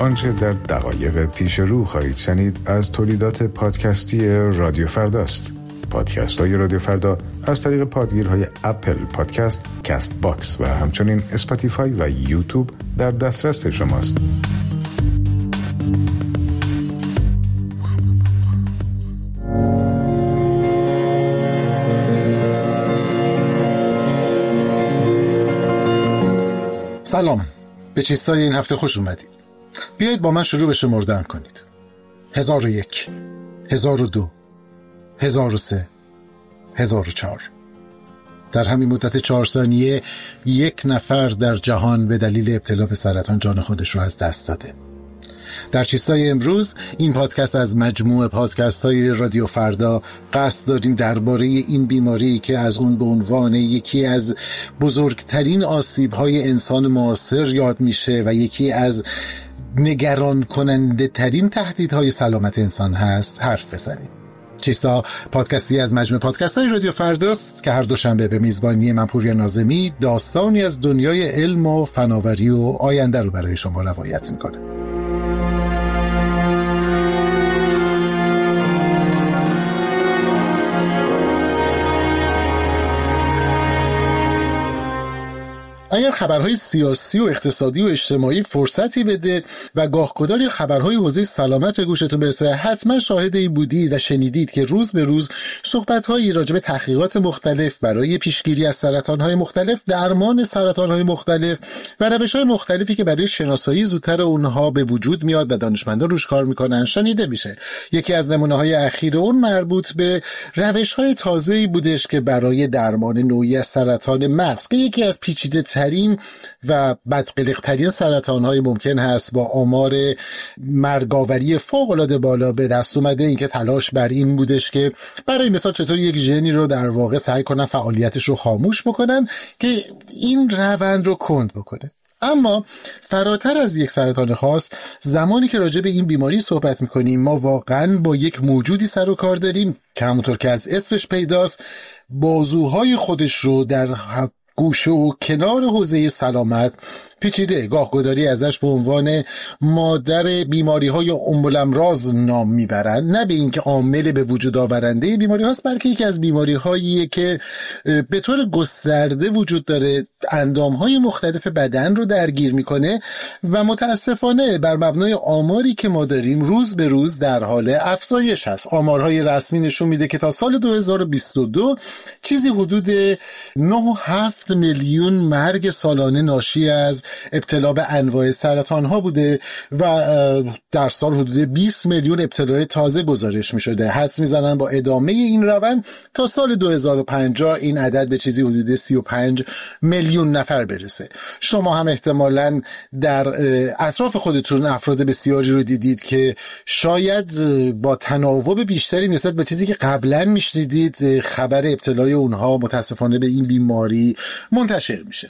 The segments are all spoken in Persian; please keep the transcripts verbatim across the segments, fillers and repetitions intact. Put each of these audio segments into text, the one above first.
آنچه در دقایق پیش رو خواهید شنید از تولیدات پادکستی رادیو فرداست. پادکست های رادیو فردا از طریق پادگیرهای اپل پادکست، کست باکس و همچنین اسپاتیفای و یوتیوب در دسترس شماست. سلام، به چیستای این هفته خوش اومدید. بیایید با من شروع به شمردن کنید. هزار و یک، هزار و دو، هزار و سه، هزار و چهار. در همین مدت چهار ثانیه یک نفر در جهان به دلیل ابتلا به سرطان جان خودش رو از دست داده. در چیستای امروز، این پادکست از مجموعه پادکست های رادیو فردا، قصد داریم درباره این بیماری که از اون به عنوان یکی از بزرگترین آسیب های انسان معاصر یاد میشه و یکی از نگران کننده ترین تهدیدهای سلامت انسان هست حرف بزنیم. چیستا پادکستی از مجموعه پادکست های رادیو فرداست که هر دوشنبه به میزبانی من پوریا ناظمی داستانی از دنیای علم و فناوری و آینده رو برای شما روایت میکنه. اگر خبرهای سیاسی و اقتصادی و اجتماعی فرصتی بده و گاهگداری خبرهای حوزه سلامت به گوشتون برسه، حتما شاهد این بودید و شنیدید که روز به روز صحبت‌هایی راجع به تحقیقات مختلف برای پیشگیری از سرطان‌های مختلف، درمان سرطان‌های مختلف و روش‌های مختلفی که برای شناسایی زودتر اونها به وجود میاد و دانشمندان روش کار میکنن شنیده میشه. یکی از نمونه‌های اخیر اون مربوط به روش‌های تازه‌ای بودش که برای درمان نوعی از سرطان مغز که یکی از پیچیده ترین و بدقلق‌ترین سرطان‌های ممکن هست با آمار مرگاوری فوق‌العاده بالا به دست اومده. این که تلاش بر این بودش که برای مثال چطور یک ژنی رو در واقع سعی کنن فعالیتش رو خاموش بکنن که این روند رو کند بکنه. اما فراتر از یک سرطان خاص، زمانی که راجع به این بیماری صحبت میکنیم ما واقعاً با یک موجودی سر و کار داریم که همونطور که از اسمش پیداست بازوهای خودش رو در گوشه و کنار حوزه سلامت پیچیده. گاهگداری ازش به عنوان مادر بیماری های ام الامراض نام میبرن، نه به اینکه عامل به وجود آورنده بیماری هاست، بلکه یکی از بیماری هاییه که به طور گسترده وجود داره، اندام های مختلف بدن رو درگیر میکنه و متاسفانه بر مبنای آماری که ما داریم روز به روز در حال افزایش هست. آمارهای رسمی نشون میده که تا سال دو هزار و بیست و دو چیزی حدود نه و هفت میلیون مرگ سالانه ناشی از ابتلا به انواع سرطان ها بوده و در سال حدود بیست میلیون ابتلاع تازه گزارش می شده. حدس می زنن با ادامه این روند تا سال دو هزار و پنجاه این عدد به چیزی حدود سی و پنج میلیون نفر برسه. شما هم احتمالاً در اطراف خودتون افراد بسیاری رو دیدید که شاید با تناوب بیشتری نسبت به چیزی که قبلا می شنیدید خبر ابتلای اونها متاسفانه به این بیماری منتشر میشه.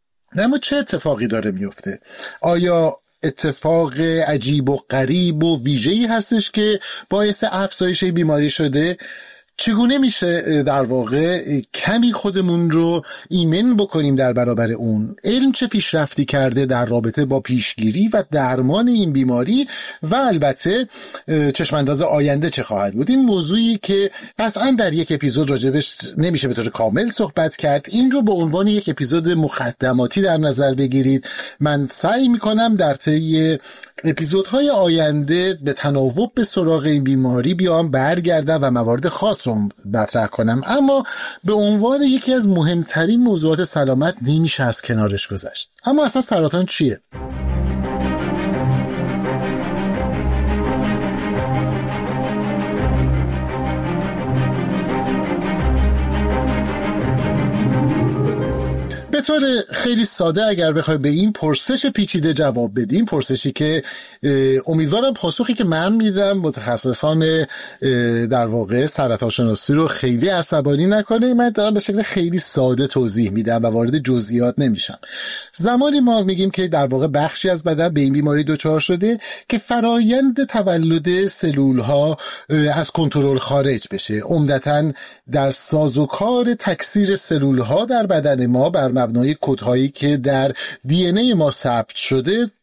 اما چه اتفاقی داره میفته؟ آیا اتفاق عجیب و غریب و ویژه‌ای هستش که باعث افزایش بیماری شده؟ چگونه میشه در واقع کمی خودمون رو ایمن بکنیم در برابر اون؟ علم چه پیشرفتی کرده در رابطه با پیشگیری و درمان این بیماری و البته چشمانداز آینده چه خواهد بود؟ این موضوعی که قطعا در یک اپیزود راجبش نمیشه به طور کامل صحبت کرد. این رو به عنوان یک اپیزود مقدماتی در نظر بگیرید. من سعی میکنم در طی اپیزودهای آینده به تناوب به سراغ این بیماری بیام، برگردم و موارد خاص رو مطرح کنم، اما به عنوان یکی از مهمترین موضوعات سلامت نمیشه از کنارش گذشت. اما اصلا سرطان چیه؟ به طور خیلی ساده اگر بخوای به این پرسش پیچیده جواب بدیم، پرسشی که امیدوارم پاسخی که من میدم متخصصان در واقع سرطان شناسی رو خیلی عصبانی نکنه، من دارم به شکل خیلی ساده توضیح میدم و وارد جزئیات نمیشم. زمانی ما میگیم که در واقع بخشی از بدن به این بیماری دچار شده که فرایند تولد سلول ها از کنترل خارج بشه، عمدتاً در سازوکار تکثیر سلول ها در بدن ما بر مبنای کدهایی که در دی ان ای ما ثبت شده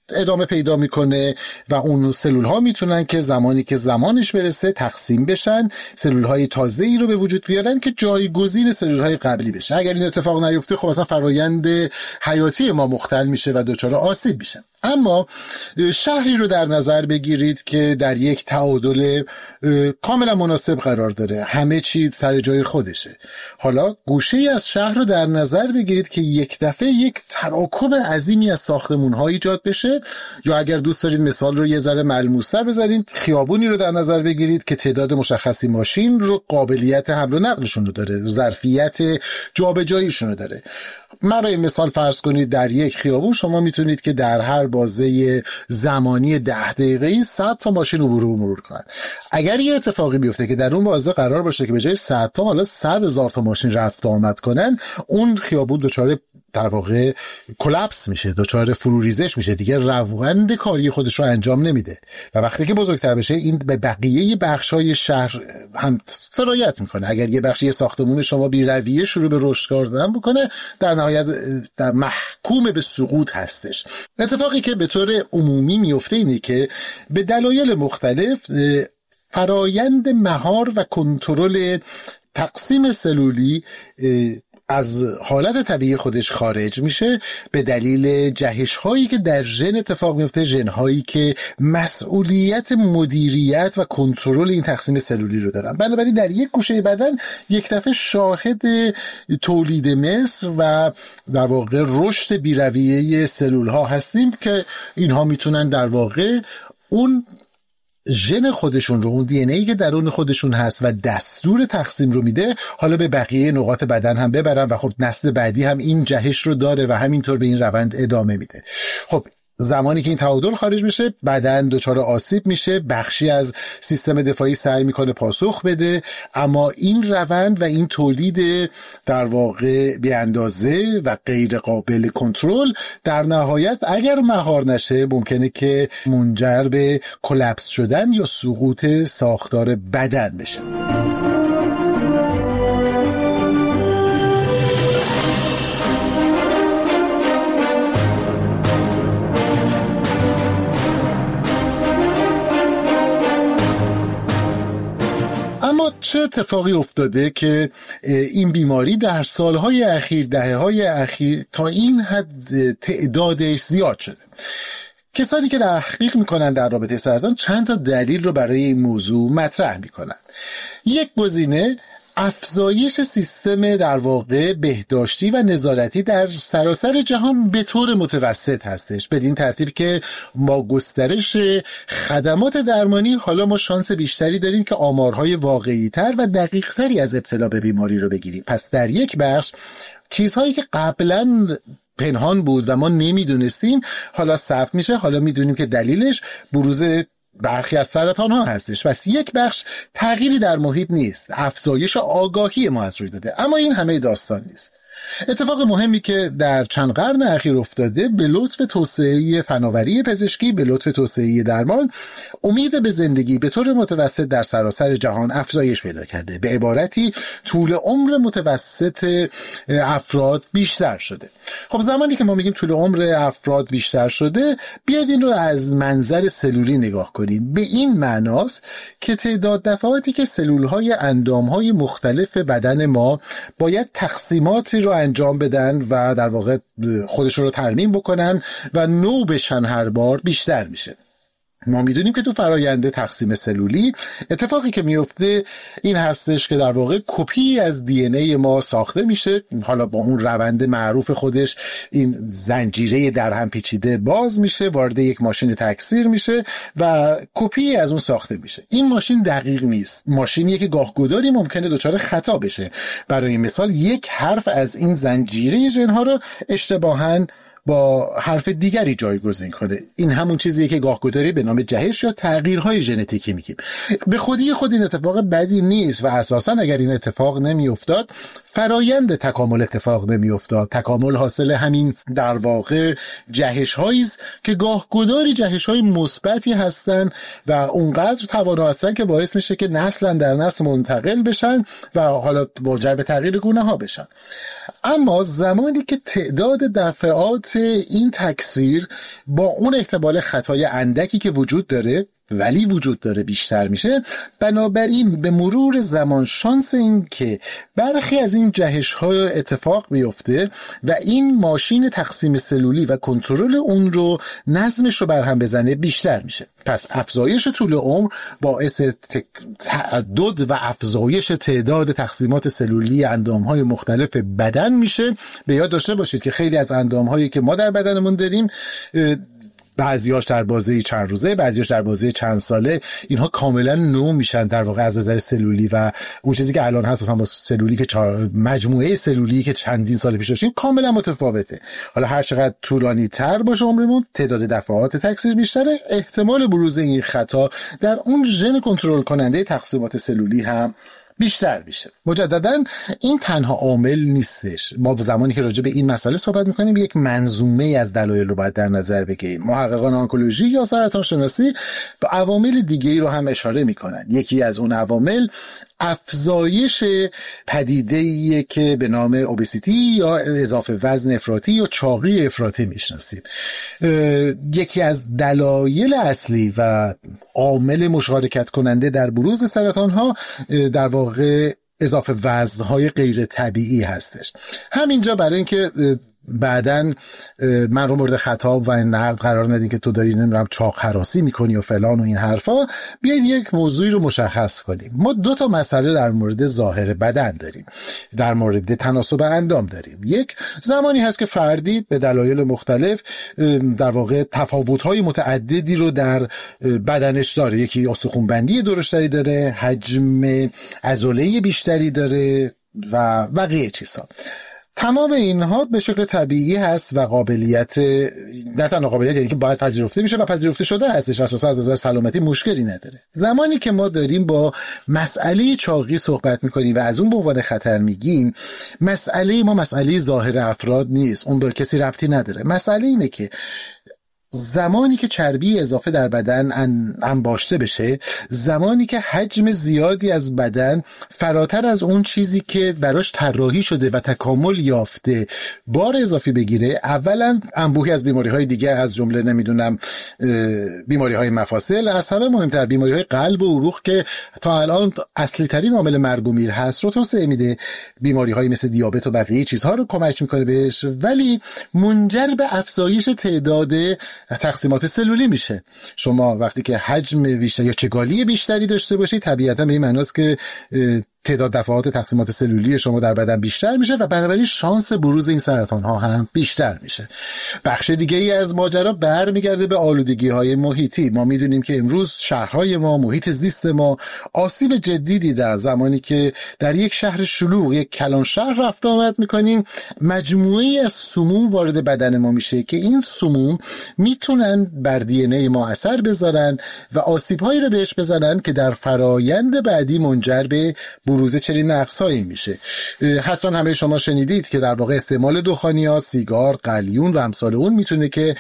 ادامه پیدا میکنه و اون سلول ها میتونن که زمانی که زمانش برسه تقسیم بشن، سلول های تازه ای رو به وجود بیارن که جایگزین سلول های قبلی بشه. اگر این اتفاق نیفته خب اصلا فرایند حیاتی ما مختل میشه و دچار آسیب میشه. اما شهری رو در نظر بگیرید که در یک تعادل کاملا مناسب قرار داره، همه چیز سر جای خودشه. حالا گوشه‌ای از شهر رو در نظر بگیرید که یک دفعه یک تراکم عظیمی از ساختمان‌ها ایجاد بشه، یا اگر دوست دارید مثال رو یه ذره ملموس‌تر بزنید، خیابونی رو در نظر بگیرید که تعداد مشخصی ماشین رو قابلیت حمل و نقلشون رو داره، ظرفیت جابجاییشون رو داره. برای مثال فرض کنید در یک خیابون شما میتونید که در هر بازه زمانی ده دقیقه‌ای صد تا ماشین عبور و مرور کنن. اگر یه اتفاقی بیفته که در اون بازه قرار باشه که به جای صد تا حالا صد هزار تا ماشین رفت آمد کنن، اون خیابون دچار در واقع کلاپس میشه، دچار فروریزش میشه، دیگه روند کاری خودش رو انجام نمیده و وقتی که بزرگتر بشه این به بقیه بخش‌های شهر هم سرایت میکنه. اگر یه بخشی ساختمون شما بی رویه شروع به رشد کردن بکنه، در نهایت در محکوم به سقوط هستش. اتفاقی که به طور عمومی میفته اینه که به دلایل مختلف فرایند مهار و کنترل تقسیم سلولی از حالت طبیعی خودش خارج میشه به دلیل جهش هایی که در ژن اتفاق میفته، ژن هایی که مسئولیت مدیریت و کنترل این تقسیم سلولی رو دارن. بنابراین در یک گوشه بدن یک دفعه شاهد تولید مثل و در واقع رشد بی‌رویه سلول ها هستیم که اینها میتونن در واقع اون ژن خودشون رو، اون دی ان ای که درون خودشون هست و دستور تقسیم رو میده، حالا به بقیه نقاط بدن هم ببرن و خب نسل بعدی هم این جهش رو داره و همینطور به این روند ادامه میده. خب زمانی که این تعادل خارج میشه، بدن دچار آسیب میشه، بخشی از سیستم دفاعی سعی میکنه پاسخ بده، اما این روند و این تولید در واقع بی اندازه و غیر قابل کنترل در نهایت اگر مهار نشه ممکنه که منجر به کلاپس شدن یا سقوط ساختار بدن بشه. اما چه اتفاقی افتاده که این بیماری در سالهای اخیر، دهه‌های اخیر تا این حد تعدادش زیاد شده؟ کسانی که تحقیق میکنن در رابطه سرطان چند تا دلیل رو برای این موضوع مطرح میکنن. یک گزینه افزایش سیستم در واقع بهداشتی و نظارتی در سراسر جهان به طور متوسط هستش، بدین ترتیب که ما گسترش خدمات درمانی، حالا ما شانس بیشتری داریم که آمارهای واقعی تر و دقیق تری از ابتلا به بیماری رو بگیریم. پس در یک بخش چیزهایی که قبلا پنهان بود و ما نمیدونستیم حالا ثبت میشه، حالا میدونیم که دلیلش بروز برخی از سرطان ها هستش. پس یک بخش تغییری در محیط نیست، افزایش آگاهی ما از روی داده، اما این همه داستان نیست. اتفاق مهمی که در چند قرن اخیر افتاده به لطف توسعه فناوری پزشکی، به لطف توسعه درمان، امید به زندگی به طور متوسط در سراسر جهان افزایش پیدا کرده. به عبارتی طول عمر متوسط افراد بیشتر شده. خب زمانی که ما میگیم طول عمر افراد بیشتر شده، بیاید این رو از منظر سلولی نگاه کنیم. به این معناست که تعداد دفعاتی که سلول‌های اندام‌های مختلف بدن ما باید تقسیماتی رو انجام بدن و در واقع خودشون رو ترمیم بکنن و نو بشن هر بار بیشتر میشه. ما میدونیم که تو فرآیند تقسیم سلولی اتفاقی که میفته این هستش که در واقع کپی از دی ان ای ما ساخته میشه، حالا با اون روند معروف خودش این زنجیره در هم پیچیده باز میشه، وارد یک ماشین تکثیر میشه و کپی از اون ساخته میشه. این ماشین دقیق نیست، ماشینیه که گاهگداری ممکنه دچار خطا بشه. برای مثال یک حرف از این زنجیره ژن‌ها رو اشتباهاً با حرف دیگری جایگزین کنه. این همون چیزیه که گاهگداری به نام جهش یا تغییرهای ژنتیکی میگیم. به خودی خود این اتفاق بدی نیست و اساساً اگر این اتفاق نمیافتاد فرایند تکامل اتفاق نمیافتاد. تکامل حاصل همین در واقع جهش‌هایی است که گاهگداری جهش‌های مثبتی هستن و اونقدر توانا هستن که باعث میشه که نسلا در نسل منتقل بشن و حالا منجر به تغییر گونه‌ها بشن. اما زمانی که تعداد دفعات این تکثیر با اون احتمال خطای اندکی که وجود داره ولی وجود داره بیشتر میشه، بنابراین به مرور زمان شانس این که برخی از این جهش ها اتفاق بیفته و این ماشین تقسیم سلولی و کنترل اون رو نظمش رو برهم بزنه بیشتر میشه. پس افزایش طول عمر باعث تعدد و افزایش تعداد تقسیمات سلولی اندامهای مختلف بدن میشه. به یاد داشته باشید که خیلی از اندامهایی که ما در بدنمون داریم، بعضیاش در بازه چند روزه، بعضیاش در بازه چند ساله، اینها کاملا نو میشن در واقع از نظر سلولی و اون چیزی که الان هست اصلا با سلولی که مجموعه سلولی که چندین سال پیش داشتیم کاملا متفاوته. حالا هر چقدر طولانی تر باشه عمرمون، تعداد دفعات تکثیر بیشتره، احتمال بروز این خطا در اون ژن کنترل کننده تقسیمات سلولی هم بیشتر میشه. مجددا این تنها عامل نیستش. ما زمانی که راجع به این مسئله صحبت میکنیم یک منظومه از دلایل رو باید در نظر بگیریم. محققان آنکولوژی یا سرطان شناسی به عوامل دیگه‌ای رو هم اشاره میکنن. یکی از اون عوامل افزایش پدیده‌ایه که به نام اوبسیتی یا اضافه وزن افراطی یا چاقی افراطی میشناسیم. یکی از دلایل اصلی و عامل مشارکت کننده در بروز سرطان ها در واقع اضافه وزن‌های غیر طبیعی هستش. همینجا برای اینکه بعدن من رو مورد خطاب و نقد قرار ندین که تو داری نمیدونم چاق هراسی میکنی و فلان و این حرفا، بیاید یک موضوعی رو مشخص کنیم. ما دو تا مسئله در مورد ظاهر بدن داریم، در مورد تناسب اندام داریم. یک زمانی هست که فردی به دلایل مختلف در واقع تفاوت‌های متعددی رو در بدنش داره. یکی استخوان‌بندی درشتری داره، حجم عضله بیشتری داره و بقیه چیزها. تمام اینها به شکل طبیعی هست و قابلیت، نه تنها قابلیت، یعنی که باید پذیرفته میشه و پذیرفته شده هستش، اساسا از نظر سلامتی مشکلی نداره. زمانی که ما داریم با مسئله چاقی صحبت میکنیم و از اون به عنوان خطر میگیم، مسئله ما مسئله ظاهر افراد نیست، اون به کسی ربطی نداره. مسئله اینه که زمانی که چربی اضافه در بدن انباشته بشه، زمانی که حجم زیادی از بدن فراتر از اون چیزی که براش طراحی شده و تکامل یافته بار اضافی بگیره، اولا انبوهی از بیماری‌های دیگه از جمله نمیدونم بیماری‌های مفاصل، از همه مهمتر بیماری‌های قلب و عروق که تا الان اصلی ترین عامل مرگ و میر هست رو توسعه میده، بیماری‌های مثل دیابت و بقیه چیزها رو کمک میکنه بهش، ولی منجر به افزایش تعداد تقسیمات سلولی میشه. شما وقتی که حجم بیشتر یا چگالی بیشتری داشته باشید، طبیعتا به این معناست که تعداد دفعات تقسیمات سلولی شما در بدن بیشتر میشه و بنابراین شانس بروز این سرطان ها هم بیشتر میشه. بخش دیگه ای از ماجرا برمیگرده به آلودگی های محیطی. ما میدونیم که امروز شهرهای ما، محیط زیست ما آسیب جدی دیده. زمانی که در یک شهر شلوغ، یک کلان شهر رفت آمد میکنیم، مجموعی از سموم وارد بدن ما میشه که این سموم میتونن بر دی ان ای ما اثر بذارن و آسیب‌هایی رو بهش بزنن که در فرایند بعدی منجر به بروز چنین نقص‌هایی میشه. حتما همه شما شنیدید که در واقع استعمال دخانیات، سیگار، قلیون و امثال اون میتونه که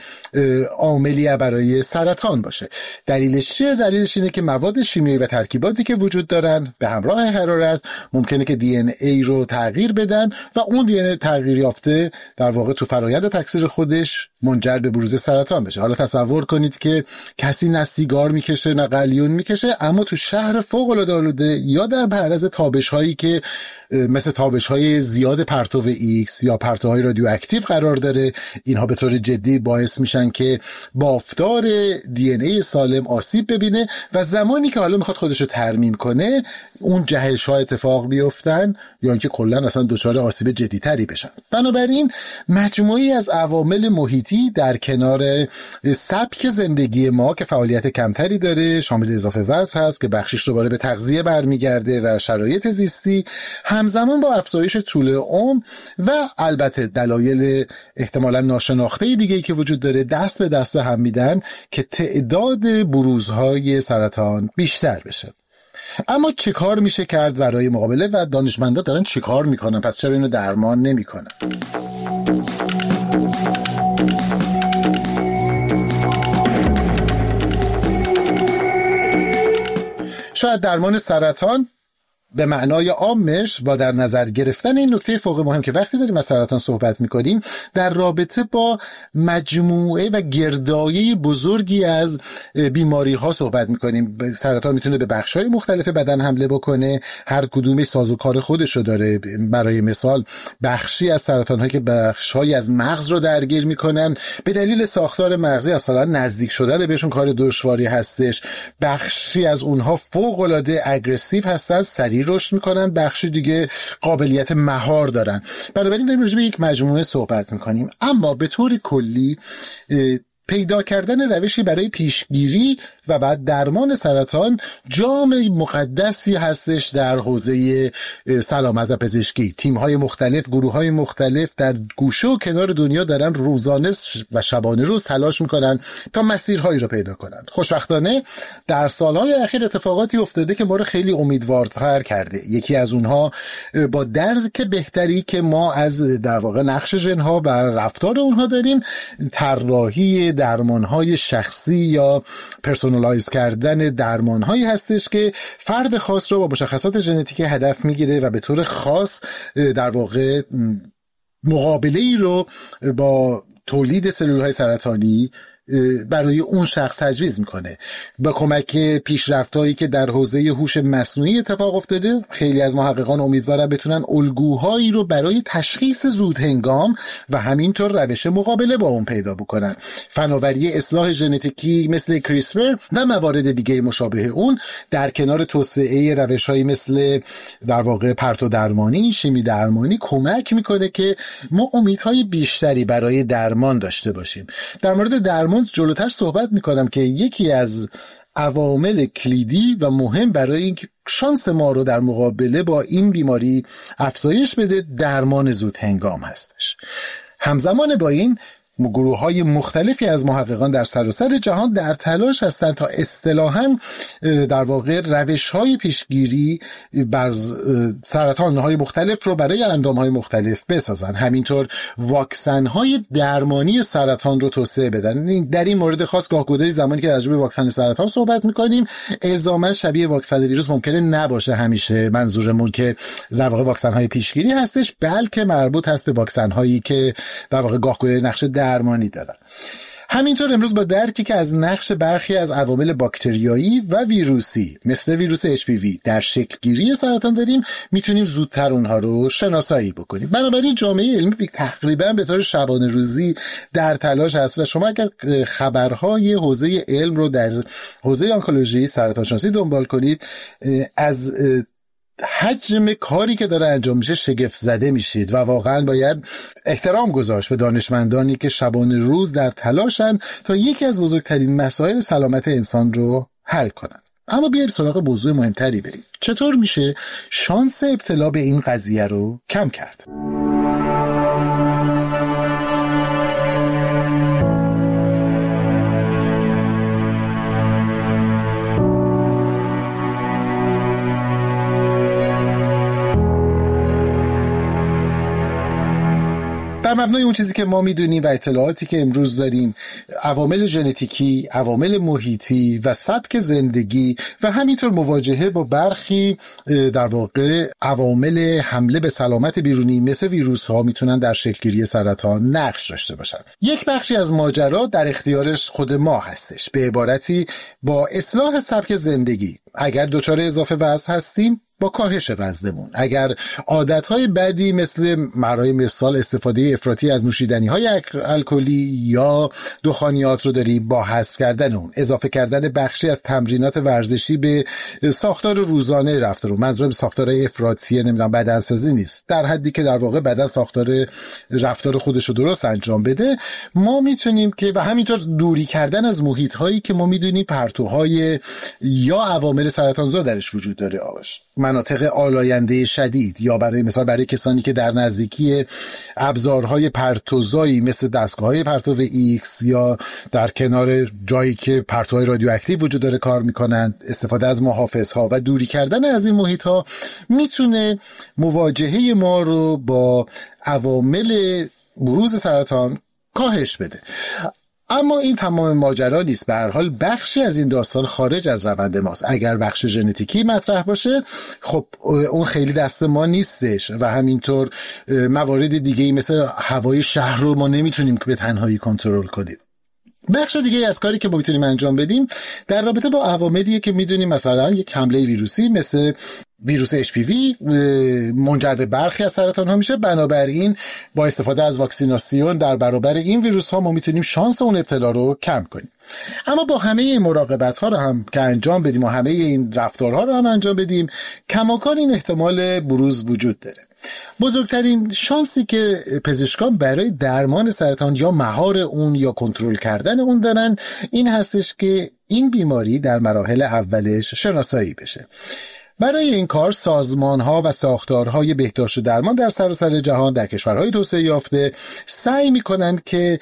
عاملی برای سرطان باشه. دلیلش چیه؟ دلیلش اینه که مواد شیمیایی و ترکیباتی که وجود دارن به همراه حرارت ممکنه که دی ان ای رو تغییر بدن و اون دی ان ای تغییر یافته در واقع تو فرایند تکثیر خودش منجر به بروز سرطان بشه. حالا تصور کنید که کسی نه سیگار میکشه نه قلیون میکشه، اما تو شهر فوق العاده آلوده یا در معرض تابش هایی که مثل تابش های زیاد پرتو ایکس یا پرتوهای رادیواکتیو قرار داره، اینها به طور جدی باعث میشن که بافتار دی ان ای سالم آسیب ببینه و زمانی که حالا میخواد خودش رو ترمیم کنه، اون جهش ها اتفاق بیفتن یا اینکه کلا اصلا دچار آسیب جدی تری بشن. بنابراین مجموعی از عوامل محیطی در کنار سبک زندگی ما که فعالیت کمتری داره، شامل اضافه وزن هست که بخشش دوباره به تغذیه برمیگرده و شرایط زیستی، همزمان با افزایش طول عمر و البته دلایل احتمالاً ناشناخته دیگه‌ای که وجود داره، دست به دست هم میدن که تعداد بروزهای سرطان بیشتر بشه. اما چه کار میشه کرد برای مقابله و دانشمندا دارن چه کار میکنن؟ پس چرا اینو درمان نمیکنن؟ شاید درمان سرطان به معنای عامش با در نظر گرفتن این نکته فوق مهم که وقتی داریم از سرطان صحبت میکنیم در رابطه با مجموعه و گردایه بزرگی از بیماری ها صحبت میکنیم. سرطان میتونه به بخش های مختلف بدن حمله بکنه، هر کدومی سازوکار خودشو داره. برای مثال بخشی از سرطان هایی که بخش های از مغز رو درگیر میکنن به دلیل ساختار مغزی اصلا نزدیک شدن بهشون کار دشواری هستش. بخشی از اونها فوق العاده اگریسیو هستن، سریع رشد میکنن، بخشی دیگه قابلیت مهار دارن. بنابراین داریم راجع به یک مجموعه صحبت میکنیم. اما به طور کلی پیدا کردن روشی برای پیشگیری و بعد درمان سرطان جام مقدسی هستش در حوزه سلامت و پزشکی. تیم‌های مختلف، گروه‌های مختلف در گوشه و کنار دنیا دارن روزانه و شبانه روز تلاش میکنن تا مسیرهایی رو پیدا کنن. خوشبختانه در سالهای اخیر اتفاقاتی افتاده که ما رو خیلی امیدوارتر کرده. یکی از اونها با درک بهتری که ما از در واقع نقش ژن‌ها و رفتار اونها داریم، طراحی درمان‌های شخصی یا پرسونالایز کردن درمان‌هایی هستش که فرد خاص رو با مشخصات ژنتیکی هدف میگیره و به طور خاص در واقع مقابله‌ای رو با تولید سلول‌های سرطانی برای اون شخص تجویز میکنه. با کمک پیشرفت‌هایی که در حوزه هوش مصنوعی اتفاق افتاده، خیلی از محققان امیدوارن بتونن الگوهایی رو برای تشخیص زود هنگام و همینطور روش مقابله با اون پیدا بکنن. فناوری اصلاح ژنتیکی مثل کریسپر و موارد دیگه مشابه اون در کنار توسعه روش‌هایی مثل در واقع پرتو درمانی، شیمی درمانی کمک میکنه که ما امیدهای بیشتری برای درمان داشته باشیم. در مورد درمان جلوتر صحبت میکنم که یکی از عوامل کلیدی و مهم برای اینکه شانس ما رو در مقابله با این بیماری افزایش بده درمان زود هنگام هستش. همزمان با این گروه‌های مختلفی از محققان در سراسر جهان در تلاش هستند تا اصطلاحاً در واقع روش‌های پیشگیری از سرطان‌های مختلف رو برای اندام‌های مختلف بسازن. همینطور واکسن‌های درمانی سرطان رو توسعه بدن. در این مورد خاص گاه‌گداری زمانی که راجع به واکسن سرطان صحبت می‌کنیم الزاماً شبیه واکسن ویروس ممکنه نباشه همیشه منظورمون که در واقع واکسن‌های پیشگیری هستش، بلکه مربوط هست به واکسن‌هایی که در واقع گاه‌گداری نقش درمانی دارن. همینطور امروز با درکی که از نقش برخی از عوامل باکتریایی و ویروسی مثل ویروس اچ پی وی در شکل گیری سرطان داریم، میتونیم زودتر اونها رو شناسایی بکنیم. بنابراین جامعه علمی تقریبا به طور شبانه روزی در تلاش هست و شما اگر خبرهای حوزه علم رو در حوزه آنکولوژی سرطان شناسی دنبال کنید، از حجم کاری که داره انجام میشه شگفت زده میشید و واقعا باید احترام گذاشت به دانشمندانی که شبانه روز در تلاشن تا یکی از بزرگترین مسائل سلامت انسان رو حل کنن. اما بیایم سراغ موضوع مهمتری بریم. چطور میشه شانس ابتلا به این قضیه رو کم کرد؟ در مبنای اون چیزی که ما میدونیم و اطلاعاتی که امروز داریم، عوامل ژنتیکی، عوامل محیطی و سبک زندگی و همینطور مواجهه با برخی در واقع عوامل حمله به سلامت بیرونی مثل ویروس ها میتونن در شکلگیری سرطان نقش داشته باشن. یک بخشی از ماجرا در اختیارش خود ما هستش. به عبارتی با اصلاح سبک زندگی، اگر دچار اضافه وزن هستیم با کاهش وزنمون، اگر عادتهای بدی مثل برای مثال استفاده افراطی از نوشیدنی‌های الکلی یا دخانیات رو داریم با حذف کردن اون، اضافه کردن بخشی از تمرینات ورزشی به ساختار روزانه رفتار رو، منظورم ساختارهای افراطی نمیدونم بدنسازی نیست، در حدی که در واقع بدن ساختار رفتار خودش رو درست انجام بده، ما میتونیم که و همینطور دوری کردن از محیط‌هایی که ما میدونیم پرتوهای یا عوامل سرطانزا درش وجود داره، آش مناطق آلاینده شدید، یا برای مثال برای کسانی که در نزدیکی ابزارهای پرتوزایی مثل دستگاه‌های پرتو ایکس یا در کنار جایی که پرتوهای رادیواکتیو وجود داره کار میکنن، استفاده از محافظها و دوری کردن از این محیط‌ها میتونه مواجهه ما رو با عوامل بروز سرطان کاهش بده. اما این تمام ماجرا نیست. به هر حال بخشی از این داستان خارج از روند ماست. اگر بخش ژنتیکی مطرح باشه خب اون خیلی دست ما نیستش و همینطور موارد دیگه‌ای مثل هوای شهر رو ما نمیتونیم که به تنهایی کنترل کنیم. بخش دیگه از کاری که ما میتونیم انجام بدیم در رابطه با عواملیه که میدونیم مثلا یک حمله ویروسی مثل ویروس اچ پی وی منجر به برخی از سرطان ها میشه. بنابراین با استفاده از واکسیناسیون در برابر این ویروس ها ما میتونیم شانس اون ابتلا رو کم کنیم. اما با همه این مراقبت ها رو هم که انجام بدیم و همه این رفتارها رو هم انجام بدیم، کماکان این احتمال بروز وجود داره. بزرگترین شانسی که پزشکان برای درمان سرطان یا مهار اون یا کنترل کردن اون دارن این هستش که این بیماری در مراحل اولش شناسایی بشه. برای این کار سازمان‌ها و ساختارهای بهداشت و درمان در سراسر جهان در کشورهای توسعه یافته سعی می‌کنند که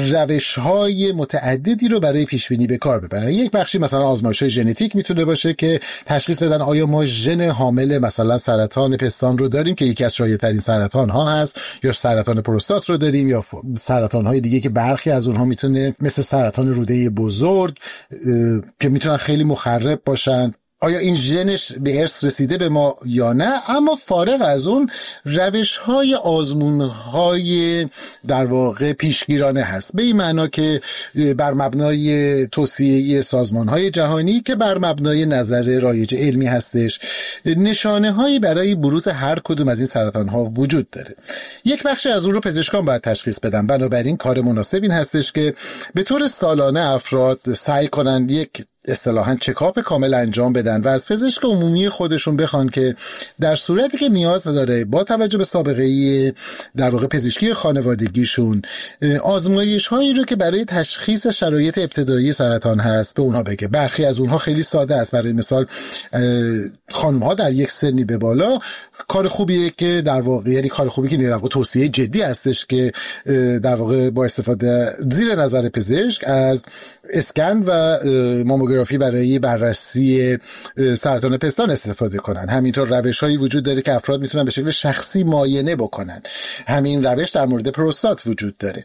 روش‌های متعددی رو برای پیش‌بینی به کار ببرن. یک بخشی مثلا آزمایش‌های ژنتیک میتونه باشه که تشخیص بدن آیا ما ژن حامل مثلا سرطان پستان رو داریم که یکی از شایع‌ترین سرطان‌ها هست، یا سرطان پروستات رو داریم، یا سرطان‌های دیگه که برخی از اونها میتونه مثل سرطان روده بزرگ که میتونن خیلی مخرب باشن، آیا این ژنش به ارث رسیده به ما یا نه. اما فارغ از اون روش‌های آزمون‌های در واقع پیشگیرانه هست، به این معنا که بر مبنای توصیه سازمان‌های جهانی که بر مبنای نظر رایج علمی هستش، نشانه‌هایی برای بروز هر کدوم از این سرطان‌ها وجود داره. یک بخش از اون رو پزشکان باید تشخیص بدن. بنابراین کار مناسب این هستش که به طور سالانه افراد سعی کنند یک اصطلاحاً چکاپ کامل انجام بدن و از پزشک عمومی خودشون بخوان که در صورتی که نیاز داره با توجه به سابقه در واقع پزشکی خانوادگیشون آزمایش هایی رو که برای تشخیص شرایط ابتدایی سرطان هست به اونها بگه. برخی از اونها خیلی ساده است. برای مثال خانم ها در یک سنی به بالا کار خوبیه که در واقع یعنی کار خوبی که در واقع توصیه جدی هستش که در واقع با استفاده زیر نظر پزشک از اسکن و ماموگرافی برای بررسی سرطان پستان استفاده کنن. همینطور روش‌هایی وجود داره که افراد میتونن به شکل شخصی معاینه بکنن. همین روش در مورد پروستات وجود داره.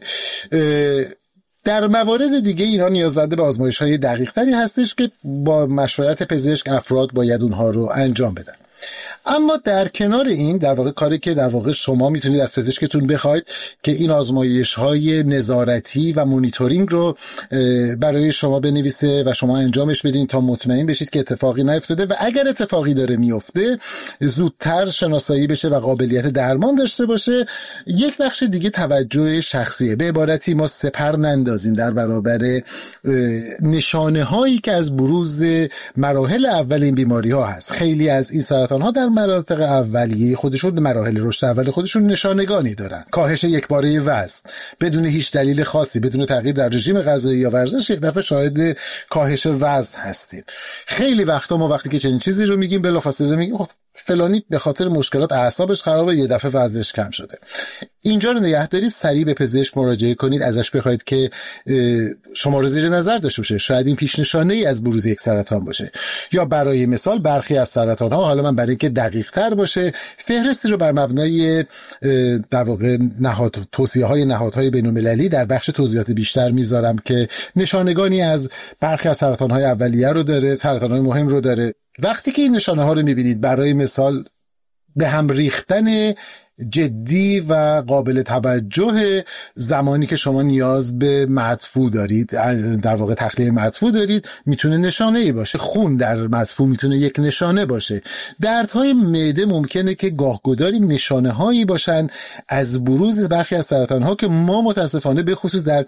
در موارد دیگه اینا نیازمند به آزمایش‌های دقیق‌تری هستش که با مشورت پزشک افراد باید اونها رو انجام بدن. اما در کنار این در واقع کاری که در واقع شما میتونید از پزشکتون بخواید که این آزمایش‌های نظارتی و مونیتورینگ رو برای شما بنویسه و شما انجامش بدین تا مطمئن بشید که اتفاقی نیفتاده و اگر اتفاقی داره میفته زودتر شناسایی بشه و قابلیت درمان داشته باشه. یک بخش دیگه توجه شخصیه. به عبارتی ما سپر نندازیم در برابر نشانه هایی که از بروز مراحل اول این بیماری ها هست. خیلی از این سرطان ها در مناطق اولیه خودشون، مراحل رشد اول خودشون نشانگانی دارن. کاهش یکباره وزن بدون هیچ دلیل خاصی، بدون تغییر در رژیم غذایی یا ورزش، یک دفعه شاهد کاهش وزن هستیم. خیلی وقتا ما وقتی که چنین چیزی رو میگیم بلافاصله میگیم خب فلانی به خاطر مشکلات اعصابش خرابه، یه دفعه وزنش کم شده. اینجا رو نگه دارید، سریع به پزشک مراجعه کنید، ازش بخواید که شما رو زیر نظر داشته باشه. شاید این پیش نشانه ای از بروز یک سرطان باشه. یا برای مثال برخی از سرطان ها، حالا من برای اینکه دقیق تر باشه فهرستی رو بر مبنای در واقع نهاد توصیه های نهادهای بین‌المللی در بخش توضیحات بیشتر میذارم که نشانگانی از برخی از سرطان های اولیه رو داره، سرطان های مهم رو داره. وقتی که این نشانه ها رو میبینید، برای مثال به هم ریختن جدی و قابل توجه زمانی که شما نیاز به مدفوع دارید، در واقع تخلیه مدفوع دارید، میتونه نشانه ای باشه. خون در مدفوع میتونه یک نشانه باشه. دردهای معده ممکنه که گاهگداری نشانه هایی باشن از بروز برخی از سرطان ها که ما متاسفانه به خصوص در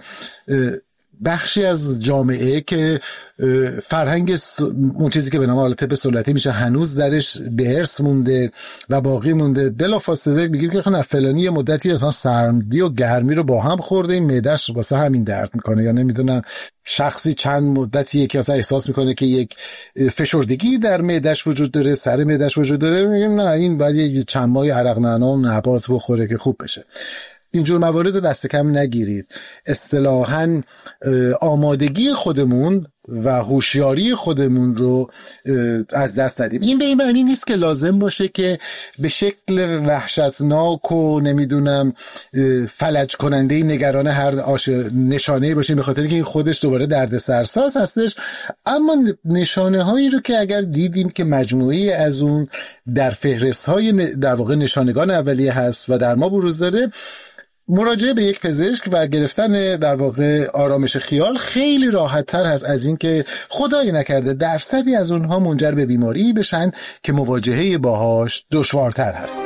بخشی از جامعه که فرهنگ اون چیزی که به نام طب سنتی میشه هنوز درش به ارث مونده و باقی مونده، بلافاصله میگیم که خب فلانی یه مدتی اصلا سرمدی و گرمی رو با هم خورده، این معده‌اش واسه همین درد میکنه، یا نمیدونم شخصی چند مدتی که اصلا احساس میکنه که یک فشردگی در معده‌اش وجود داره، سر معده‌اش وجود داره، میگیم نه این باید یه چند ماه عرق نعنا و نبات بخوره که خوب بشه. اینجور موارد رو دست کم نگیرید. اصطلاحاً آمادگی خودمون و هوشیاری خودمون رو از دست ندیم. این به این معنی نیست که لازم باشه که به شکل وحشتناک و نمیدونم فلج کننده نگران هر آش... نشانه‌ای باشیم، به خاطر که این خودش دوباره دردسرساز هستش. اما نشانه هایی رو که اگر دیدیم که مجموعی از اون در فهرست های در واقع نشانگان اولیه هست و در ما بروز داره، مراجعه به یک پزشک و گرفتن در واقع آرامش خیال خیلی راحت تر هست از این که خدای نکرده درصدی از اونها منجر به بیماری بشن که مواجهه باهاش دشوارتر هست.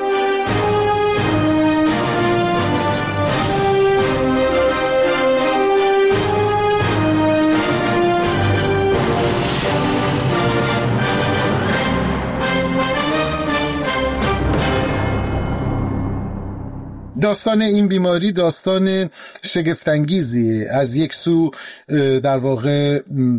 داستان این بیماری داستان شگفت‌انگیزی، از یک سو در واقع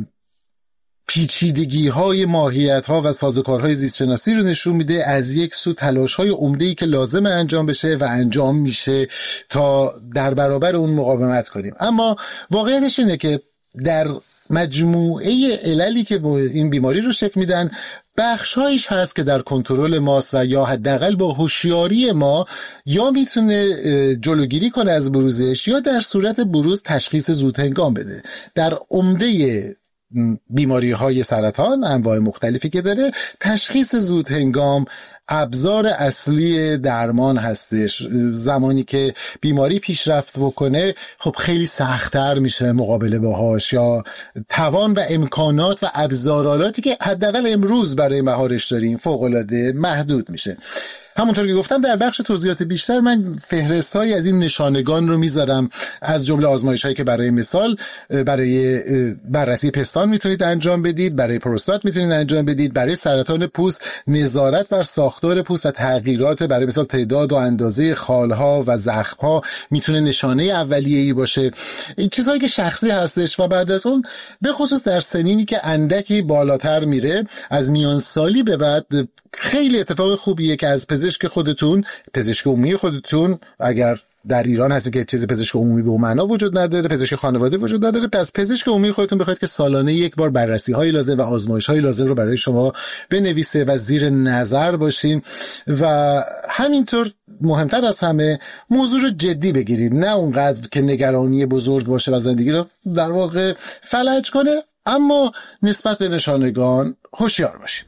پیچیدگی های ماهیت ها و سازوکارهای زیست شناسی رو نشون میده، از یک سو تلاش های عمده‌ای که لازم انجام بشه و انجام میشه تا در برابر اون مقاومت کنیم. اما واقعیتش اینه که در مجموعه عللی که این بیماری رو شکل میدن، بخشایش هست که در کنترل ماست و یا حداقل با هوشیاری ما یا میتونه جلوگیری کنه از بروزش یا در صورت بروز تشخیص زود هنگام بده. در عمده بیماری های سرطان انواع مختلفی که داره، تشخیص زود هنگام ابزار اصلی درمان هستش. زمانی که بیماری پیشرفت بکنه خب خیلی سخت‌تر میشه مقابله باهاش، یا توان و امکانات و ابزارالاتی که حداقل امروز برای مهارش داریم فوق‌العاده محدود میشه. همونطور که گفتم در بخش توضیحات بیشتر من فهرست‌هایی از این نشانگان رو میذارم، از جمله آزمایش‌هایی که برای مثال برای بررسی پستان میتونید انجام بدید، برای پروستات میتونید انجام بدید، برای سرطان پوست نظارت بر ساختار پوست و تغییرات برای مثال تعداد و اندازه خالها و زخم‌ها میتونه نشانه اولیه‌ای باشه. این چیزهایی که شخصی هستش و بعد از اون به خصوص در سنینی که اندکی بالاتر میره، از میان سالی به بعد خیلی اتفاق خوبیه که از پزشک خودتون، پزشک عمومی خودتون، اگر در ایران هستی که چیز پزشک عمومی به اون معنا وجود نداره، پزشک خانواده وجود نداره، پس پزشک عمومی خودتون بخواید که سالانه یک بار بررسی های لازم و آزمایش های لازم رو برای شما بنویسه و زیر نظر باشین. و همینطور مهمتر از همه موضوع رو جدی بگیرید، نه اونقدر که نگرانی بزرگ باشه و زندگی رو در واقع فلج کنه، اما نسبت به نشانگان هوشیار باشید.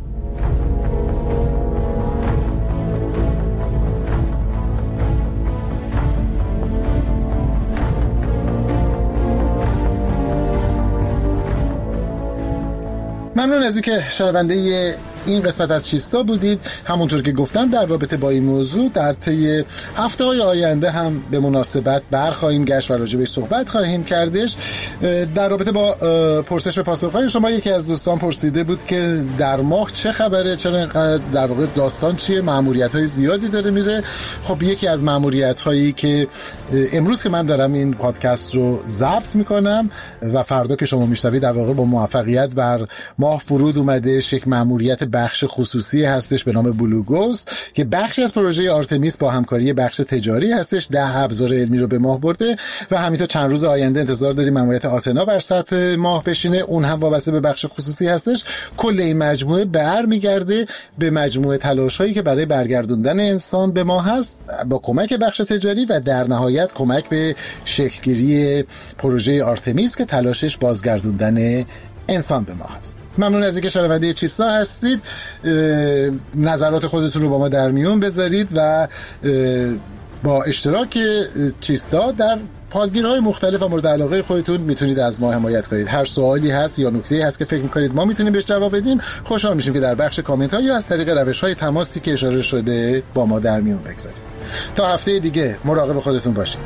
ممنون از اینکه شنونده این قسمت از چیستا بودید. همونطور که گفتم در رابطه با این موضوع در طی هفته‌های آینده هم به مناسبت برخواهیم گشت و راجع بهش صحبت خواهیم کردش. در رابطه با پرسش به پاسخ‌های شما یکی از دوستان پرسیده بود که در ماه چه خبره، چرا اینقدر در واقع داستان چیه، مأموریت‌های زیادی داره میره. خب یکی از مأموریت‌هایی که امروز که من دارم این پادکست رو ضبط میکنم و فردا که شما میشنوید در واقع با موفقیت بر ماه فرود اومده، یک مأموریت بخش خصوصی هستش به نام بلوگوست که بخشی از پروژه آرتمیس با همکاری بخش تجاری هستش. ده ابزار علمی رو به ماه برده و همینطور چند روز آینده انتظار داریم مأموریت آتنا بر سطح ماه بشینه، اون هم وابسته به بخش خصوصی هستش. کل این مجموعه برمیگرده به مجموعه تلاش‌هایی که برای برگردوندن انسان به ماه هست با کمک بخش تجاری و در نهایت کمک به شکل‌گیری پروژه آرتمیس که تلاشش بازگردوندن انسان به ما هست. ممنون از اینکه شنونده چیستا هستید. نظرات خودتون رو با ما در میون بذارید و با اشتراک چیستا در پادگیرهای مختلف و مورد علاقه خودتون میتونید از ما حمایت کنید. هر سوالی هست یا نکته‌ای هست که فکر می‌کنید ما میتونیم بهش جواب بدیم، خوشحال میشیم که در بخش کامنت‌ها یا از طریق روش‌های تماسی که اشاره شده با ما در میون بگذارید. تا هفته دیگه مراقب خودتون باشید.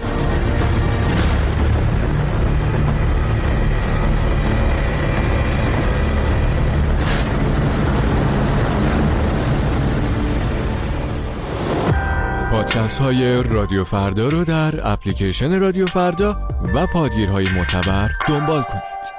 پادکست های رادیو فردا رو در اپلیکیشن رادیو فردا و پادگیرهای معتبر دنبال کنید.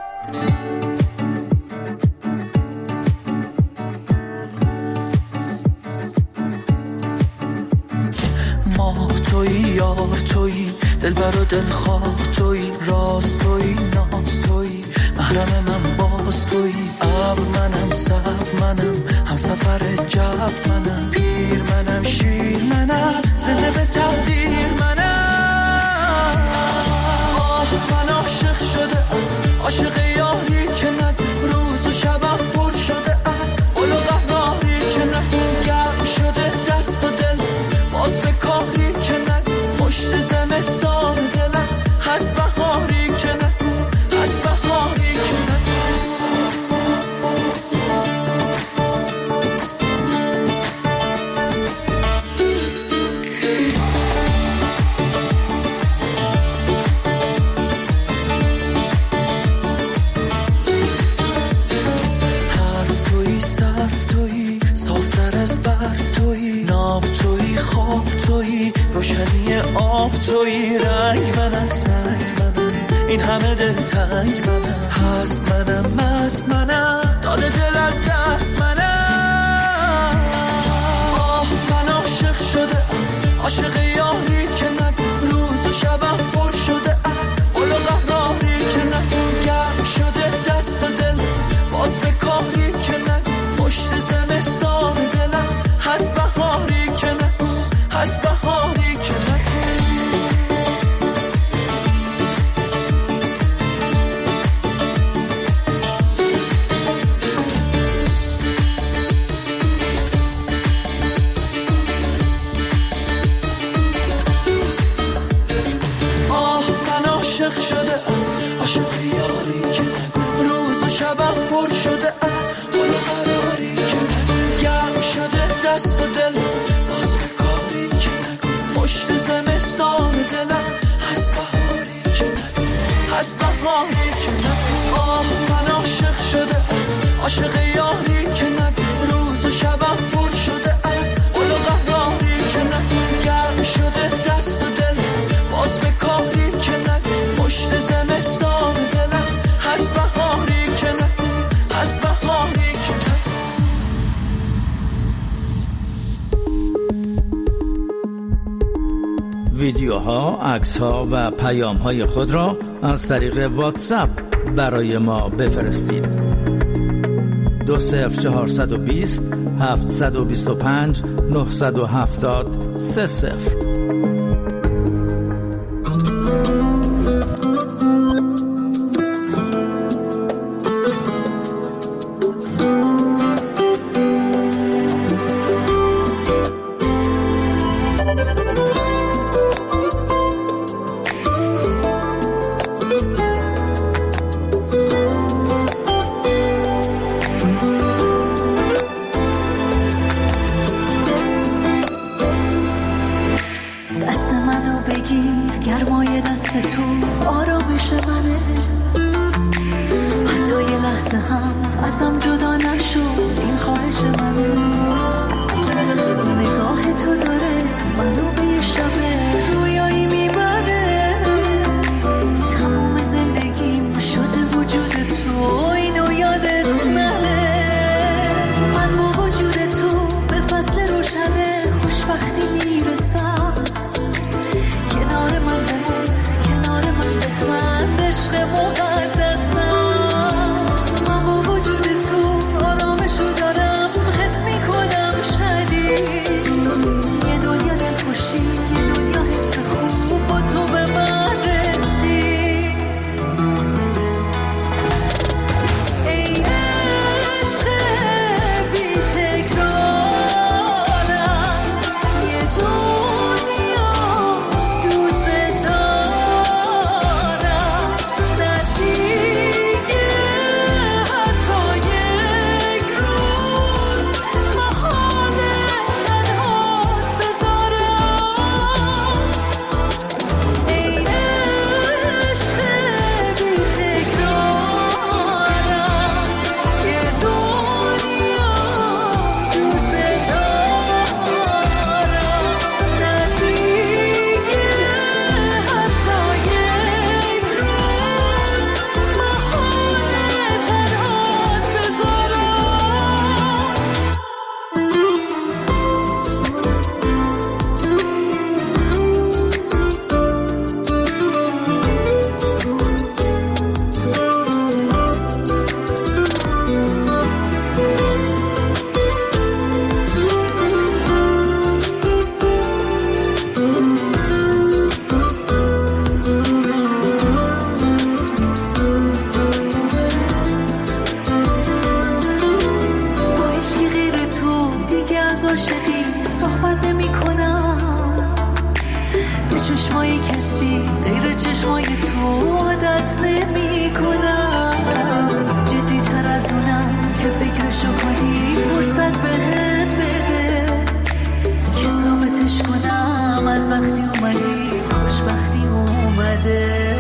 ما توی یار توی دل بر و دل خواه توی راست توی ناز توی محرم من باز تویی، ابر منم سبز منم، هم سفر جب منم، پیر منم شیر منم، زنده به تقدیر منم. آه من عاشق شده، عاشق یاری که نگو روز و شبم پر شده از قل و قهاری که نگو گرم شده دست و دل باز به کاری که نگو پشت زمستان دلم هست بهاری که نگو هست بهاری که نگو. روشنی آب تویی، رنگ منم سنگ منم، این همه دل تنگ منم، هست منم مست منم، داده دل از دست منم. آه من عاشق شده، عاشق یاری که نگو روز و شبم پر شده از قل و قهاری که نگو گرم شده دست و دل باز به کاری که نگو پشت زمستان دلم هست بهاری که نگو هست بهاری که نگو. آه من عاشق شده، عاشق یاری که نگو روز و شبم پر شده از قل و قراری که نگو گرم شده دست و دل باز به کاری که نگو پشت زمستان دلم هست بهاری که نگو هست بهاری که نگو. آه من عاشق شده، عاشق یاری که نگو روز و شبم پر شده از قل و قهاری که نگو گرم شده دست و دل باز به کاری که نگو پشت زمستان دلم هست بهاری که نگو هست بهاری که نگو. ویدیوها، عکس‌ها و پیام‌های خود را از طریق واتساپ برای ما بفرستید. دو صفر چهارصد و بیست هفتصد و بیست و پنج نهصد و هفتاد سه صفر. من با وجود تو آرامشو دارم، حس میکنم شبی صحبت نمی کنم، به چشمای کسی غیر چشمای تو عادت نمی کنم. جدی تر از اونم که فکرشو کنی فرصت بهم بده که ثابتش کنم از وقتی اومدی خوشبختی اومده.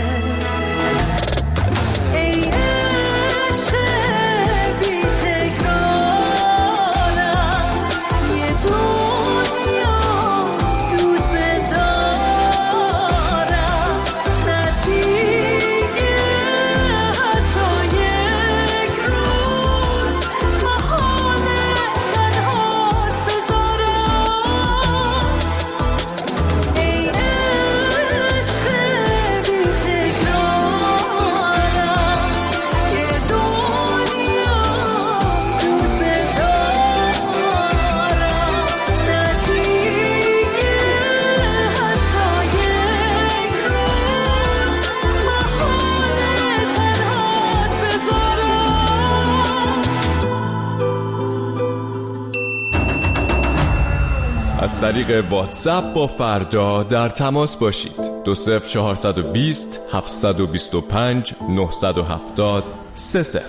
از طریق واتساپ با فردا در تماس باشید. دو صفر چهارصد و بیست هفتصد و بیست و پنج نهصد و هفتاد سه صفر.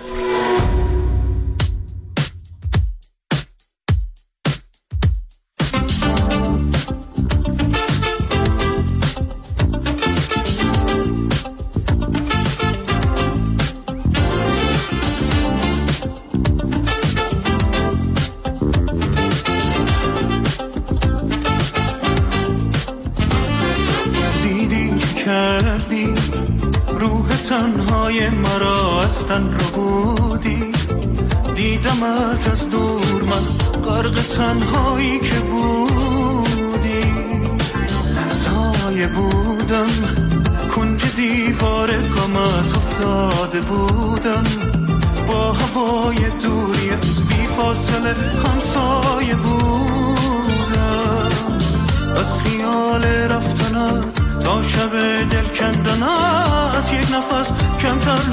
کردی روح تنهای مرا از تن رو بودی، دیدمت از دور من غرق تنهایی که بودی. سایه بودم کنج دیوار غمت افتاده بودم، با هوای دوری از بی فاصله همسایه بودم. از خیال رفتنت تا شب دل کندنت یک نفس کمتر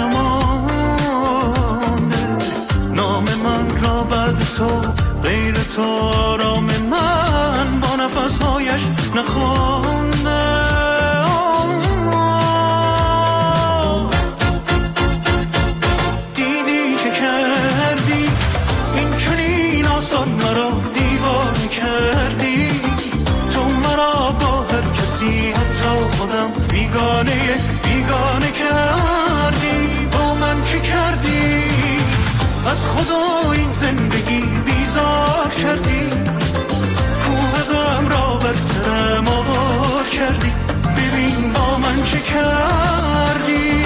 نمانده. نام من را بعد تو غیر تو آرام من با نفسهایش نخوانده. دیدی چه کردی این چنین آسان مرا دیوانه کردی. تو مرا با هر کسی حتی خودم بیگانه بیگانه کردی. با من چی کردی؟ از خدا این زندگی بیزار کردی. کوه غم را بر سرم آوار کردی. ببین با من چه کردی.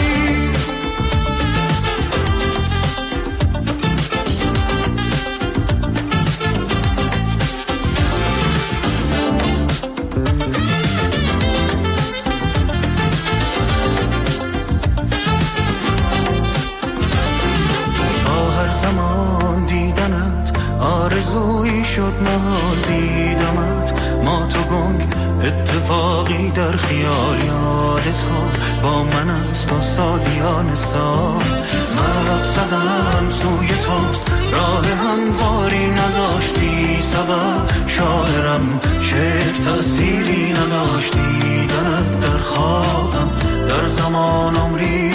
زمان دیدنت آرزویی شد محال دیدمت. ما تو گنگ اتفاقی در خیال یادت ها با من است تا سالیان سال. مرد زدم سوی توست راه همواری نداشتی سبب. شاعرم شعر تأثیری نداشت دیدنت در خوابم در زمان عمری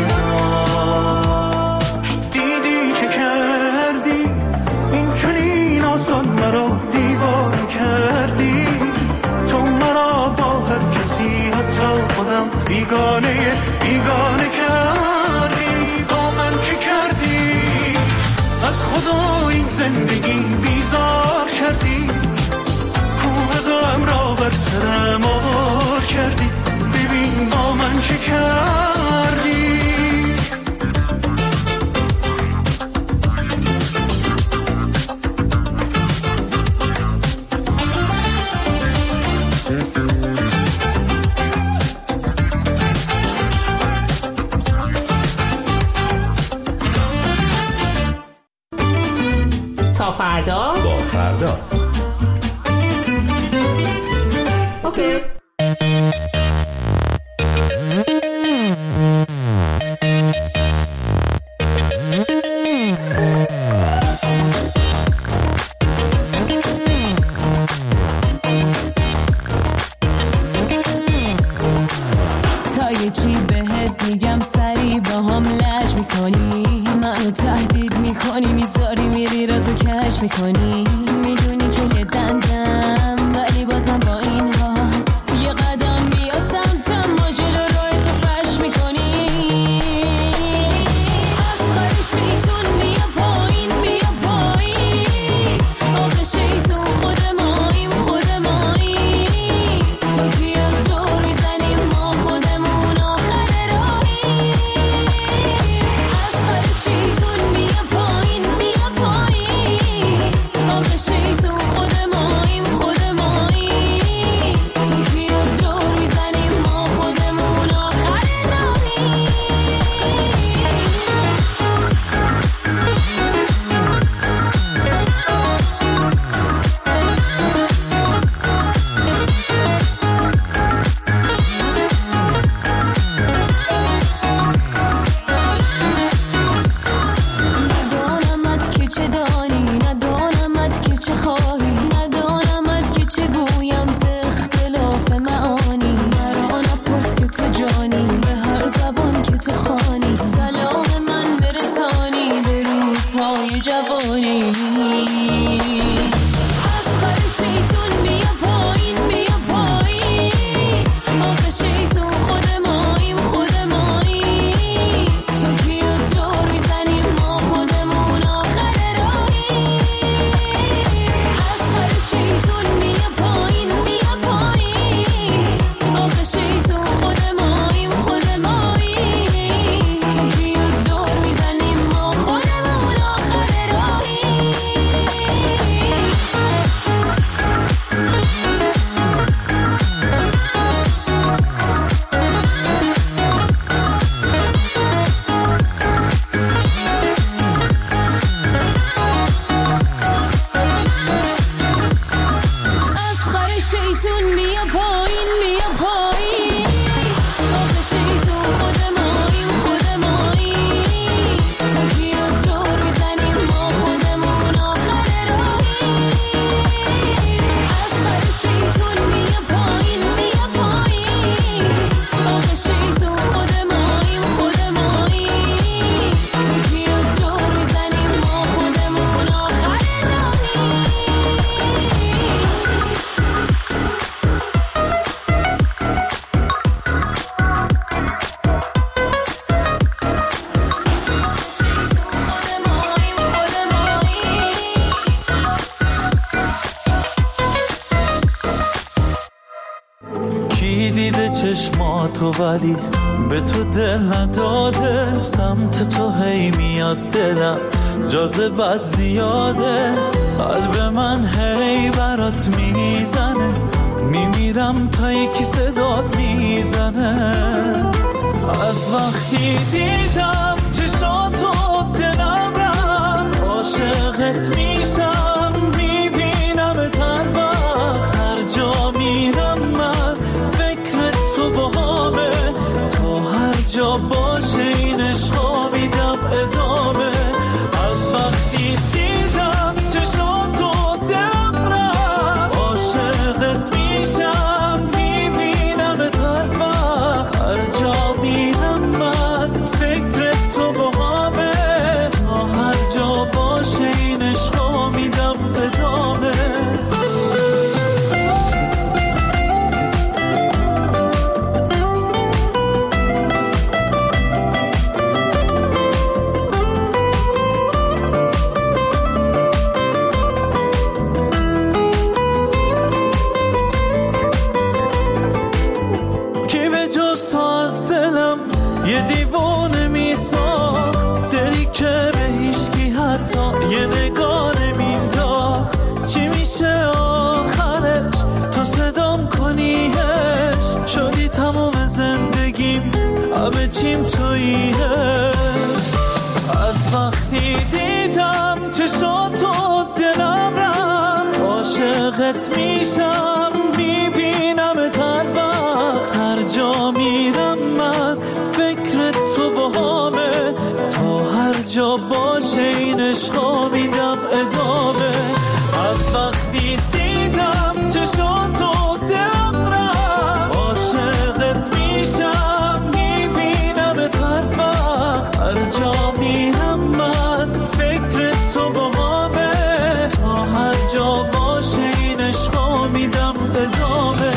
آسان مرا دیوانه کردی. تو مرا با هر کسی حتی خودم بیگانه بیگانه کردی. با من چی کردی؟ از خدا این زندگی بیزار کردی. کوه غم را بر سرم آوار کردی. ببین با من چی کردی. تا فردا با فردا. اوکی. چشماتو ولی به تو دل نداده، سمت تو هی میاد دلم جاذبت زیاده، قلب من هی برات میزنه، میمیرم تا یکی صدات میزنه. از وقتی دیدم چشاتو دلم رفت، عاشقت میشم میبینم تر وقت، هر جا میرم من فکر تو باهامه، تو هر جا باشه این عشقا میدم ادامه. از وقتی دیدم چشاتو دلم رفت، عاشقت میشم میبینم تر وقت، هر جا میرم من فکر تو باهامه، تا هر جا باشه این عشقا میدم ادامه. یه دیوانه میساخت، دلی که به هیچکی حتی یه نگاه نمینداخت. چی میشه آخرش تو صدام کنیش، شدی تمام زندگیم همه چیم توییش. از وقتی دیدم چشاتو دلم رفت، عاشقت میشم میبینم تر وقت، هر جا میرم من فکر تو باهامه، تو هر جا باشه این عشقا میدم ادامه. از وقتی دیدم چشاتو دلم رفت، عاشقت میشم میبینم تر وقت، هر جا میرم من فکر تو باهامه، تا هر جا باشه این عشقا میدم ادامه.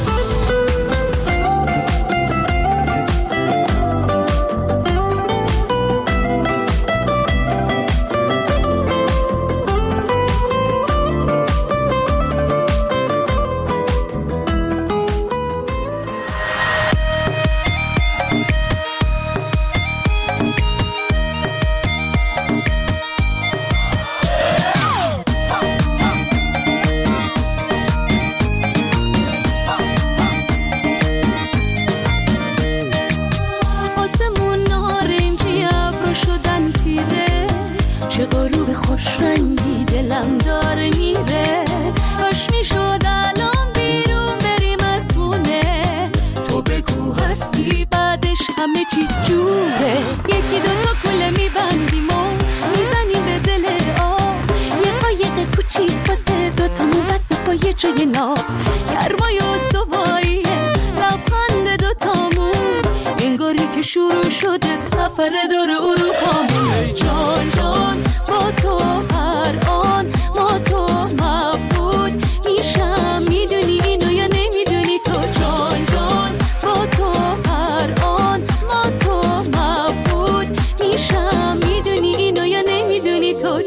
شروع شده سفر دور اروپا. ای جان جان با تو هر آن ما تو مبود میشم، میدونی اینو یا نمیدونی تو؟ جان جان با تو هر آن ما تو مبود میشم، میدونی اینو یا نمیدونی تو؟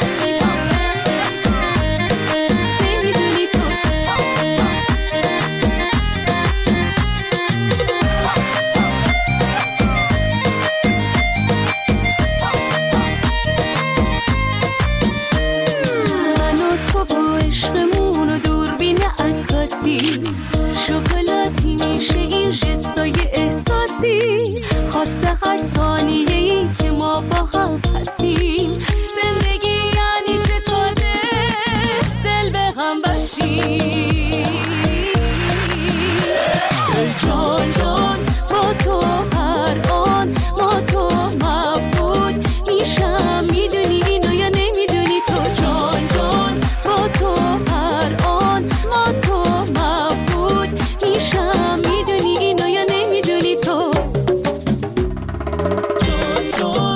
شکلاتی میشه این جستای احساسی، خاصه هر ثانیه‌ای که ما با هم هستیم. زندگی یعنی چه ساده دل به غم بستیم. ای جان جان با تو هر آن ما تو مبود میشم، میدونی اینو یا نمیدونی تو؟ جان جان با تو هر آن ما تو مبود میشم، میدونی اینو یا نمیدونی تو؟ جان جان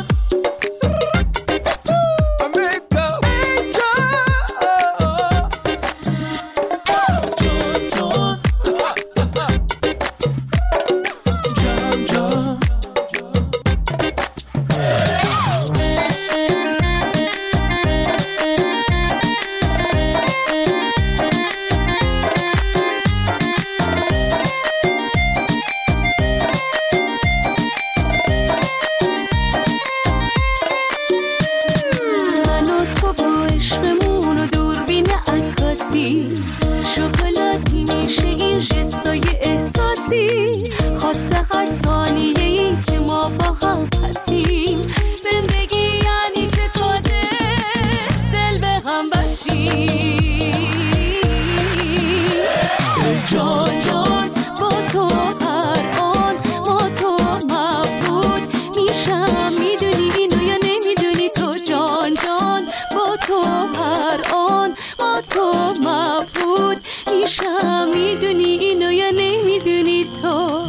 میشم میدونی اینو یا نمیدونی تو.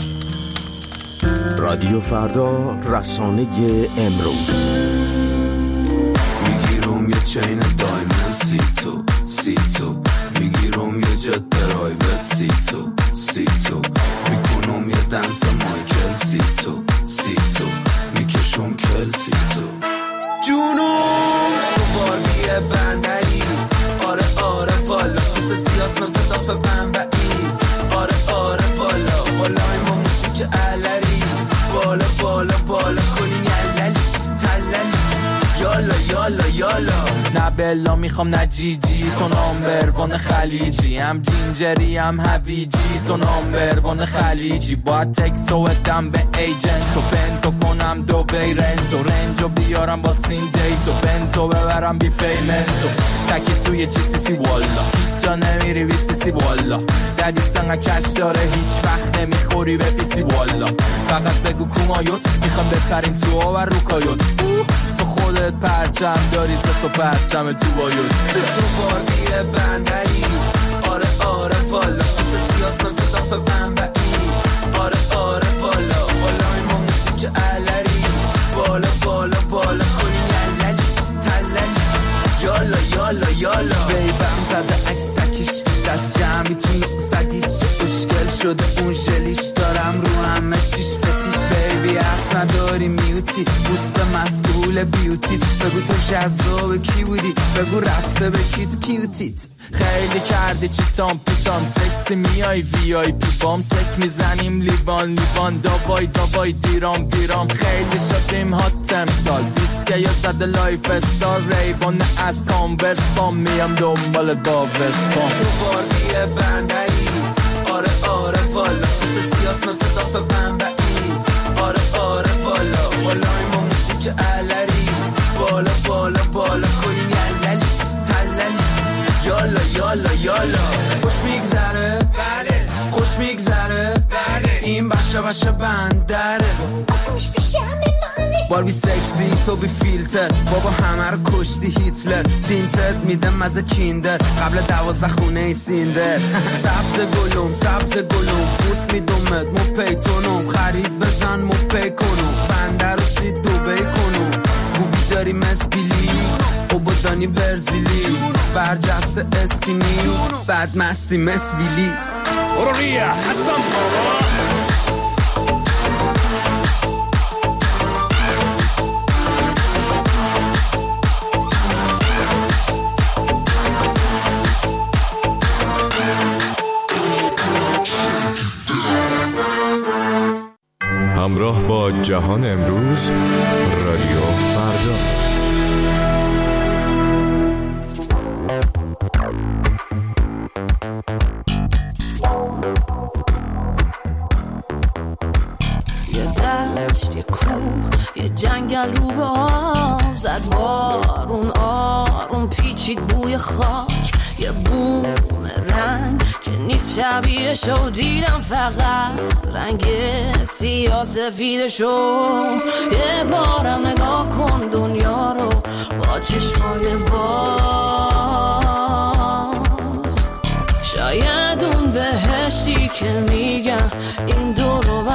رادیو فردا، رسانه امروز. میگیرم یه چین دایمن سی تو سی تو، میگیرم یه جت پرایوت سی تو سی تو، میکنم یه دنس مایکل سی تو سی تو، میکشم کل سی تو. جونم تو باربیه بندری، آره آره والا کس سیاس مثل داف بنبعی، آره آره والا بالای ما موسیک علری، بالا بالا بالا کنین یللی تللی، یالا یالا یالا. نه بلا میخوام نه جی جی، تو نامبروان خلیجی، هم جینجری هم هویجی، تو نامبروان خلیجی. باید تکس و ادم به ایجنت و بنتو کنم دو بی رنتو، رنجو بیارم با سین دیتو، بنتو ببرم بی پیمنتو، تکی توی جی سی سی والا هیچ جا نمیری بی سی سی والا، ددیت سنگه کش داره هیچ وقت نمیخوری به پی سی والا. فقط بگو کومایوت میخوام بپریم تو و روکایوت، تو خودت پرچم داری سه تا پرچم تو بایوت. تو باربیه بندری، آره آره والا کس سیاس مثل داف بنبعی، آره آره والا بالای ما موسیک علری، بالا بالا بالا کنین یللی تللی، یالا یالا یالا. بیبم زده عکس تکیش دست جمعی تو نقصدیش، اشکل شده اون ژلیش، دارم رو همه چیش فتیش. بیبی حرف نداری میوتی، بوس به مسئول بیوتیت، بگو تو جذاب کی بودی، بگو رفته به کیت کیوتیت. خیلی کردی چیتام پیتام سکسی میای وی آی پی بام، سک میزنیم لیوان لیوان، داوای داوای دیرام دیرام. خیلی شدیم هات امسال، بیسکه یا زده لایف استار، ریبان از کانورس بام، میام دنبالت با وستبام. تو باربیه بندری، آره آره والا کس سیاس مثل داف بنبعی، آره آره والا بالای ما موسیک علری، بالا بالا بالا کنین یللی تللی، یالا یالا یالا. خوش میگذره بله، خوش میگذره بله، این بشه بشه بندره، خوش بشه همه باربی سکسی تو بی فیلتر، بابا همه رو کشتی هیتلر، تینتد میده مزه کیندر، قبل دوازه خونه ای سیندر. سبز گلوم سبز گلوم بود میدومد مو پیتونم، خرید بزن مو پی کنم، بنده رو سید دوبی کنم، گوبی داری مسبیلی اوبودانی برزیلی، برجست اسکینی بعد مستی مسویلی. برو ریا حسن بابا. همراه با جهان امروز، رادیو فردا. یه دشت، یه کوه، یه جنگل رو به آب زد بارون، آروم پیچید بوی خاک، یه بوم رنگ که نیست شبیهشو، دیدم فقط رنگ سیاه سفیدشو. یه بارم نگاه کن دنیا رو با چشمای باز، شاید اون بهشتی که میگم این دور رو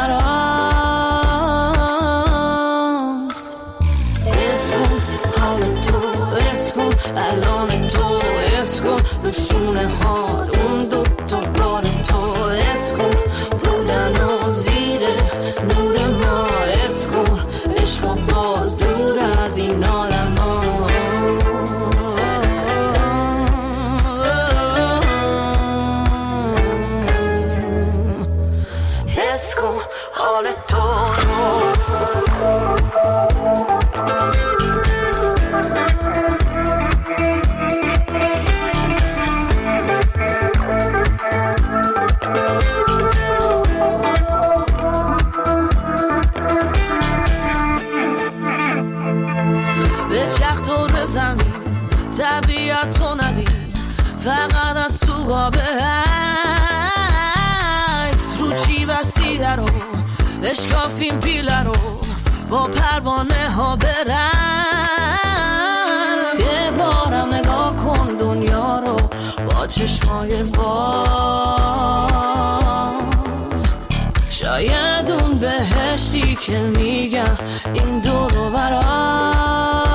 براست. اسکن حال تو، اسکن الان تو، اسکن نشونه ها اون دو تا بار تو، اسکن بودن و زیر نور ما، اسکن عشق و باز دور از این عالم ها. اسکن حال تو طبیعت تو نبین، فقط از تو قابه عکس رو چی بسیده رو، اشکافیم پیله رو با پروانه ها برم. یه بارم نگاه کن دنیا ما رو با چشمای باز. شاید اون بهشتی که میگم این دور و برا